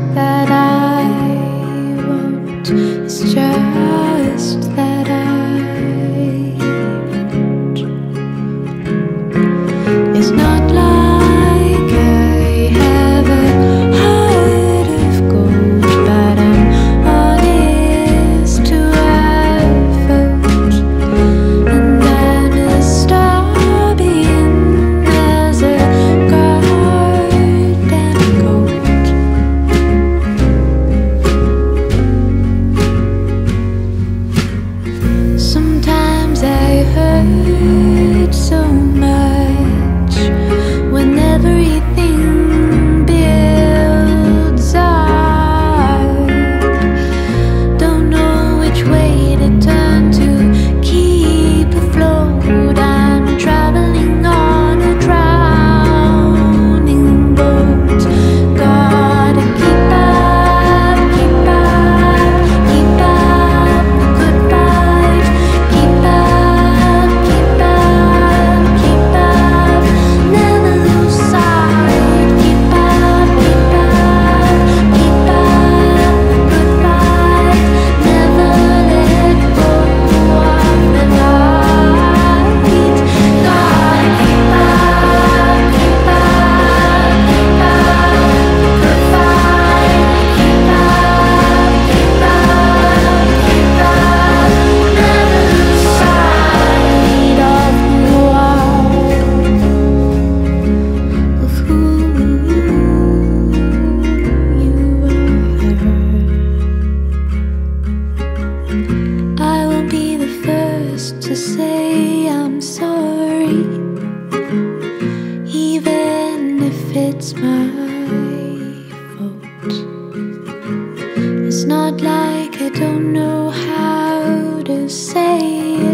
that I want. It's just that I want. It's not like I have a heart of gold, but I'm honest to a fault. And then a star being as a garden gold. Sometimes I hurt so much when everything builds up. Don't know which way to turn to keep afloat. I'm traveling on a drowning boat. Gotta keep up, keep up, keep up the good fight. Keep up, keep up, keep up. Never lose sight. Keep up, keep up, keep up the good fight. Never let go of the light. Gotta keep up, keep up, keep up the good fight. Keep up, keep up, keep up. Never lose sight of who you are, of who you are. I will be the first to say I'm sorry, even if it's my fault. It's not like I don't know how to say